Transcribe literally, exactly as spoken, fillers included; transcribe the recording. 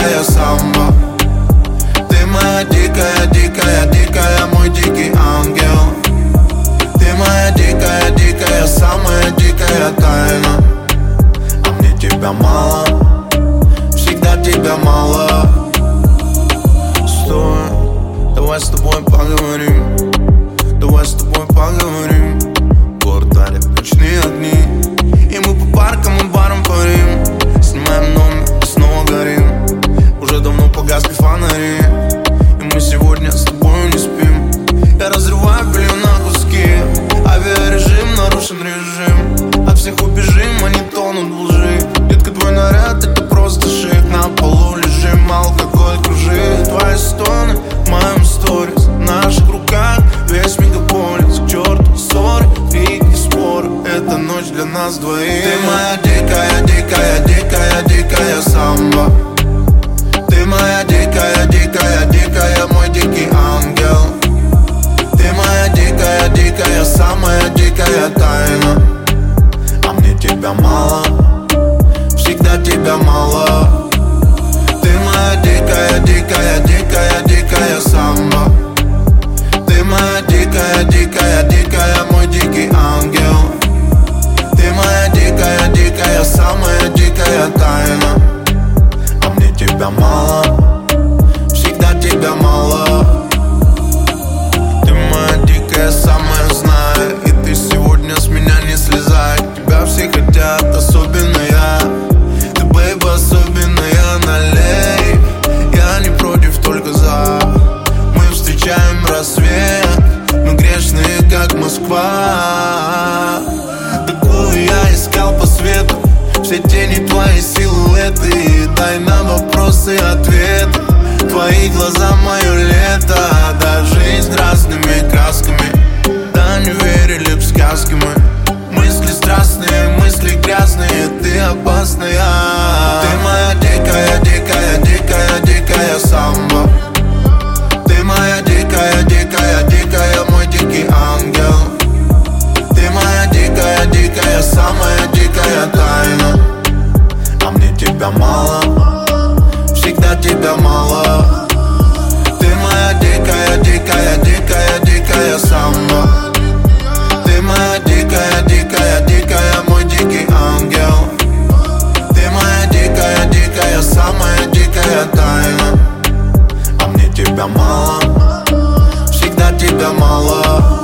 дикая самба. Ты моя дикая, дикая, дикая, мой дикий ангел. Ты моя дикая, дикая, самая дикая тайна. А мне тебя мало, всегда тебя мало. Стой, давай с тобой поговорим, давай с тобой поговорим. Город дарит ночные огни, и мы по паркам и барам парим. Снимаем номер и снова горим. Уже давно погасли фонари, и мы сегодня с тобой не спим. Я разрываю белье на куски, авиарежим, нарушен режим. От всех убежим, они тонут в лжи. Детка, твой наряд, это просто шик. На полу лежим, алкоголь кружит. Твои стоны в моем сторис, в наших руках весь мегаполис. К черту ссоры, крики, споры, это ночь для нас двоих. Ты моя дикая, дикая, дикая, дикая самба. Ты моя дикая, дикая, дикая, мой дикий ангел. Ты моя дикая, дикая, самая дикая тайна. А мне тебя мало, всегда тебя мало. Ты моя дикая, дикая, дикая, дикая самба. Ты моя дикая, дикая, дикая, мой дикий ангел. Ты моя дикая, дикая, самая дикая тайна. А мне тебя мало, всегда тебя мало. Ты моя дикая, самая знаю, и ты сегодня с меня не слезай. Тебя все хотят, особенно я. Ты, бэйб, особенная, налей. Я не против, только за. Мы встречаем рассвет, мы грешные, как Москва. Такую я искал по свету, все тени, твои силуэты. Дай нам вопросы и ответы. Твои глаза, мое лето. Да, жизнь разными красками. Да, не верили в сказки мы. Мысли страстные, мысли грязные. Ты опасная. Ты моя дикая, дикая, дикая, дикая самба. Ты моя дикая, дикая, дикая, мой дикий ангел. Ты моя дикая, дикая, самая дикая тайна. А мне тебя мало, всегда тебя мало. Ты моя дикая, дикая, дикая, дикая самба. Ты моя дикая, дикая, дикая, мой дикий ангел. Ты моя дикая, дикая, самая дикая тайна. А мне тебя мало, всегда тебя мало.